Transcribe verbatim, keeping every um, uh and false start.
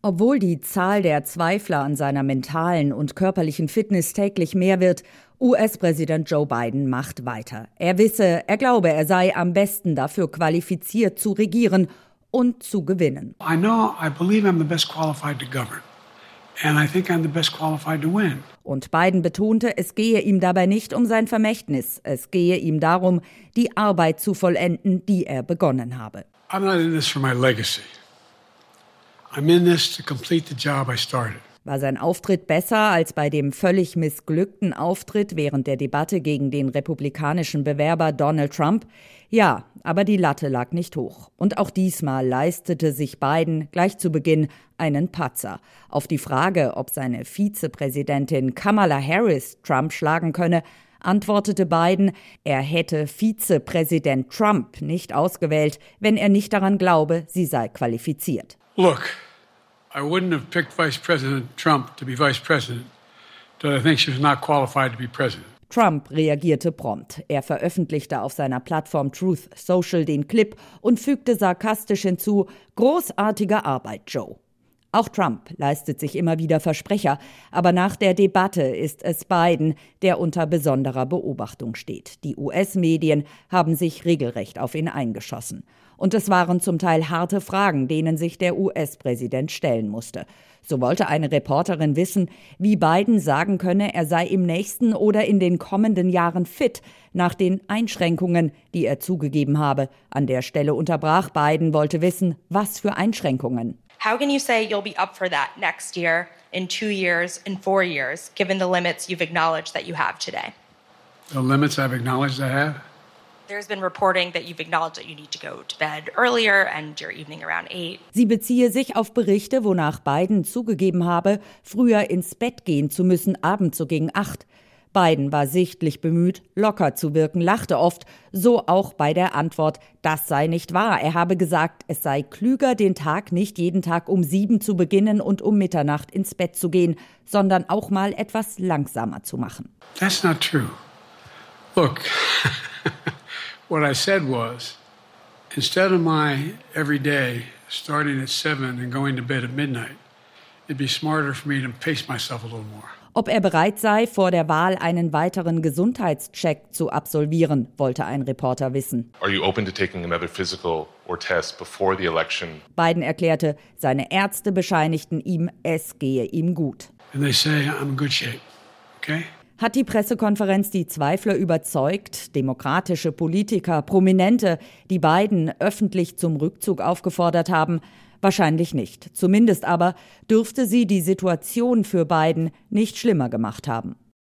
Obwohl die Zahl der Zweifler an seiner mentalen und körperlichen Fitness täglich mehr wird, U S-Präsident Joe Biden macht weiter. Er wisse, er glaube, er sei am besten dafür qualifiziert zu regieren und zu gewinnen. I know, I believe I'm the best qualified to govern. And I think I'm the best qualified to win. Und Biden betonte, es gehe ihm dabei nicht um sein Vermächtnis. Es gehe ihm darum, die Arbeit zu vollenden, die er begonnen habe. I'm not in this for my legacy. I'm in this to complete the job I started. War sein Auftritt besser als bei dem völlig missglückten Auftritt während der Debatte gegen den republikanischen Bewerber Donald Trump? Ja, aber die Latte lag nicht hoch. Und auch diesmal leistete sich Biden gleich zu Beginn einen Patzer. Auf die Frage, ob seine Vizepräsidentin Kamala Harris Trump schlagen könne, antwortete Biden, er hätte Vizepräsident Trump nicht ausgewählt, wenn er nicht daran glaube, sie sei qualifiziert. Look, I wouldn't have picked Vice President Trump to be Vice President, but I think she was not qualified to be President. Trump reagierte prompt. Er veröffentlichte auf seiner Plattform Truth Social den Clip und fügte sarkastisch hinzu, großartige Arbeit, Joe. Auch Trump leistet sich immer wieder Versprecher, aber nach der Debatte ist es Biden, der unter besonderer Beobachtung steht. Die U S-Medien haben sich regelrecht auf ihn eingeschossen. Und es waren zum Teil harte Fragen, denen sich der U S-Präsident stellen musste. So wollte eine Reporterin wissen, wie Biden sagen könne, er sei im nächsten oder in den kommenden Jahren fit nach den Einschränkungen, die er zugegeben habe. An der Stelle unterbrach Biden, wollte wissen, was für Einschränkungen. How can you say you'll be up for that next year, in two years, in four years, given the limits you've acknowledged that you have today? The limits I've acknowledged I have? There's been reporting that you've acknowledged that you need to go to bed earlier and your evening around eight. Sie beziehe sich auf Berichte, wonach Biden zugegeben habe, früher ins Bett gehen zu müssen, abends so gegen acht. Biden war sichtlich bemüht, locker zu wirken, lachte oft, so auch bei der Antwort, das sei nicht wahr. Er habe gesagt, es sei klüger, den Tag nicht jeden Tag um sieben zu beginnen und um Mitternacht ins Bett zu gehen, sondern auch mal etwas langsamer zu machen. That's not true. Look, what I said was, instead of my every day starting at seven and going to bed at midnight, it'd be smarter for me to pace myself a little more. Ob er bereit sei, vor der Wahl einen weiteren Gesundheitscheck zu absolvieren, wollte ein Reporter wissen. Are you open to taking another physical or test before the election? Biden erklärte, seine Ärzte bescheinigten ihm, es gehe ihm gut. And they say I'm in good shape, okay? Hat die Pressekonferenz die Zweifler überzeugt? Demokratische Politiker, Prominente, die Biden öffentlich zum Rückzug aufgefordert haben? Wahrscheinlich nicht. Zumindest aber dürfte sie die Situation für Biden nicht schlimmer gemacht haben.